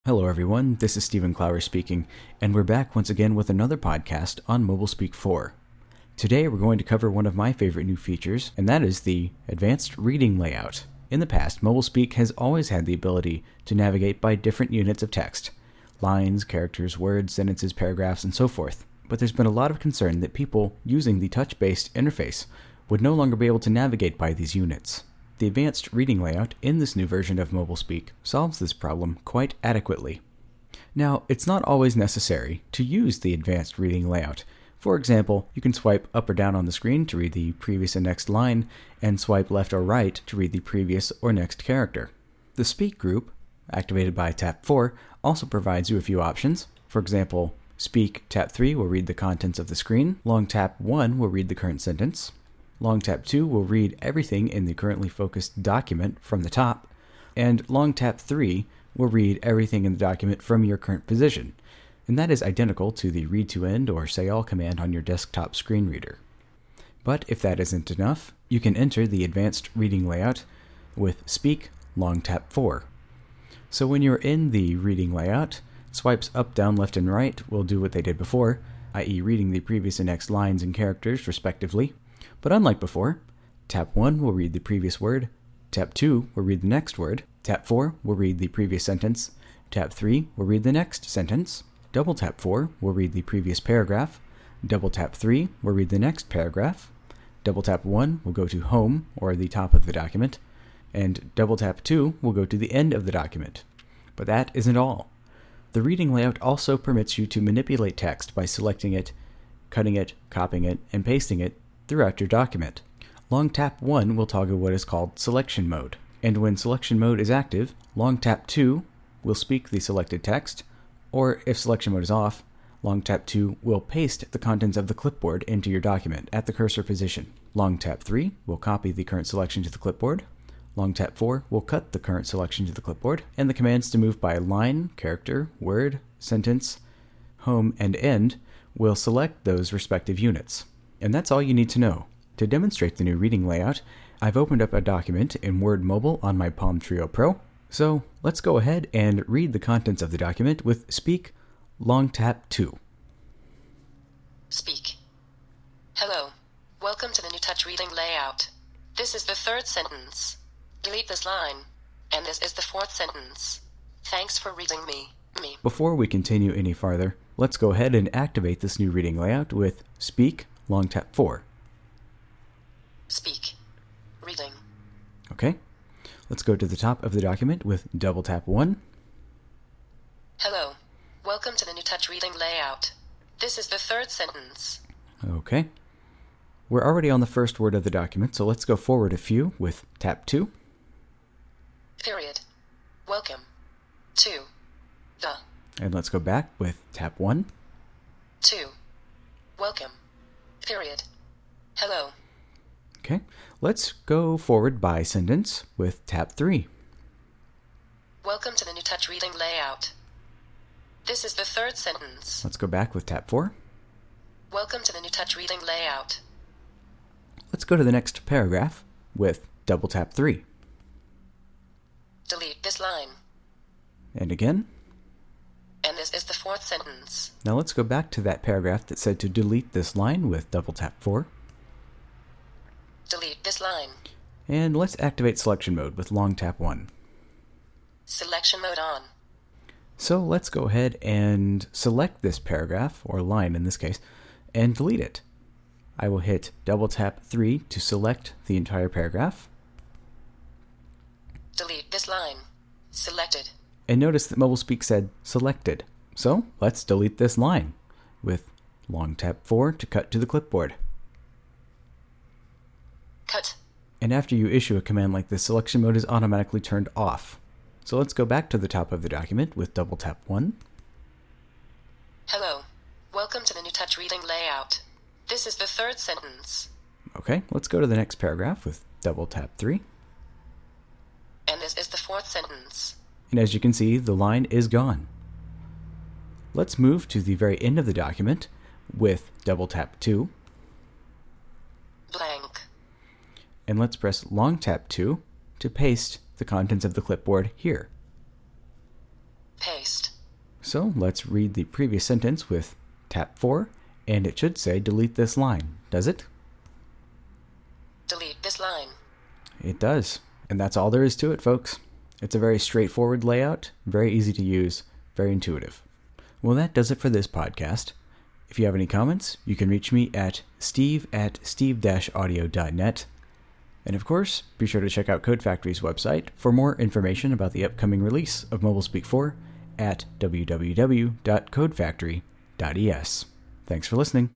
Hello everyone, this is Stephen Clower speaking, and we're back once again with another podcast on MobileSpeak 4. Today we're going to cover one of my favorite new features, and that is the Advanced Reading Layout. In the past, MobileSpeak has always had the ability to navigate by different units of text, lines, characters, words, sentences, paragraphs, and so forth. But there's been a lot of concern that people using the touch-based interface would no longer be able to navigate by these units. The Advanced Reading Layout in this new version of MobileSpeak solves this problem quite adequately. Now, it's not always necessary to use the Advanced Reading Layout. For example, you can swipe up or down on the screen to read the previous and next line, and swipe left or right to read the previous or next character. The Speak group, activated by Tap 4, also provides you a few options. For example, Speak Tap 3 will read the contents of the screen, Long Tap 1 will read the current sentence, Long Tap 2 will read everything in the currently focused document from the top, and Long Tap 3 will read everything in the document from your current position, and that is identical to the Read to End or Say All command on your desktop screen reader. But if that isn't enough, you can enter the Advanced Reading Layout with Speak Long Tap 4. So when you're in the reading layout, swipes up, down, left, and right will do what they did before, i.e. reading the previous and next lines and characters respectively. But unlike before, Tap 1 will read the previous word, Tap 2 will read the next word, Tap 4 will read the previous sentence, Tap 3 will read the next sentence, Double Tap 4 will read the previous paragraph, Double Tap 3 will read the next paragraph, Double Tap 1 will go to Home, or the top of the document, and Double Tap 2 will go to the end of the document. But that isn't all. The reading layout also permits you to manipulate text by selecting it, cutting it, copying it, and pasting it throughout your document. Long Tap 1 will toggle what is called Selection Mode, and when Selection Mode is active, Long Tap 2 will speak the selected text, or if Selection Mode is off, Long Tap 2 will paste the contents of the clipboard into your document at the cursor position. Long Tap 3 will copy the current selection to the clipboard, Long Tap 4 will cut the current selection to the clipboard, and the commands to move by line, character, word, sentence, home, and end will select those respective units. And that's all you need to know. To demonstrate the new reading layout, I've opened up a document in Word Mobile on my Palm Treo Pro. So let's go ahead and read the contents of the document with Speak Long Tap 2. Speak. Hello. Welcome to the new touch reading layout. This is the third sentence. Delete this line. And this is the fourth sentence. Thanks for reading me. Before we continue any farther, let's go ahead and activate this new reading layout with Speak Long Tap 4. Speak. Reading. Okay. Let's go to the top of the document with Double Tap 1. Hello. Welcome to the new touch reading layout. This is the third sentence. Okay. We're already on the first word of the document, so let's go forward a few with Tap 2. Period. Welcome. 2. The. And let's go back with Tap 1. 2. Welcome. Period. Hello. Okay. Let's go forward by sentence with Tap 3. Welcome to the new touch reading layout. This is the third sentence. Let's go back with Tap 4. Welcome to the new touch reading layout. Let's go to the next paragraph with Double Tap 3. Delete this line. And again. And this is the fourth sentence. Now let's go back to that paragraph that said to delete this line with Double Tap 4. Delete this line. And let's activate Selection Mode with Long Tap 1. Selection Mode on. So let's go ahead and select this paragraph, or line in this case, and delete it. I will hit Double Tap 3 to select the entire paragraph. Delete this line. Selected. And notice that MobileSpeak said selected. So let's delete this line with Long Tap 4 to cut to the clipboard. Cut. And after you issue a command like this, Selection Mode is automatically turned off. So let's go back to the top of the document with Double Tap 1. Hello. Welcome to the new touch reading layout. This is the third sentence. Okay, let's go to the next paragraph with Double Tap 3. And this is the fourth sentence. And as you can see, the line is gone. Let's move to the very end of the document with Double Tap 2. Blank. And let's press Long Tap 2 to paste the contents of the clipboard here. Paste. So let's read the previous sentence with tap 4, and it should say delete this line, does it? Delete this line. It does. And that's all there is to it, folks. It's a very straightforward layout, very easy to use, very intuitive. Well, that does it for this podcast. If you have any comments, you can reach me at steve@steve-audio.net. And of course, be sure to check out Code Factory's website for more information about the upcoming release of MobileSpeak 4 at www.codefactory.es. Thanks for listening.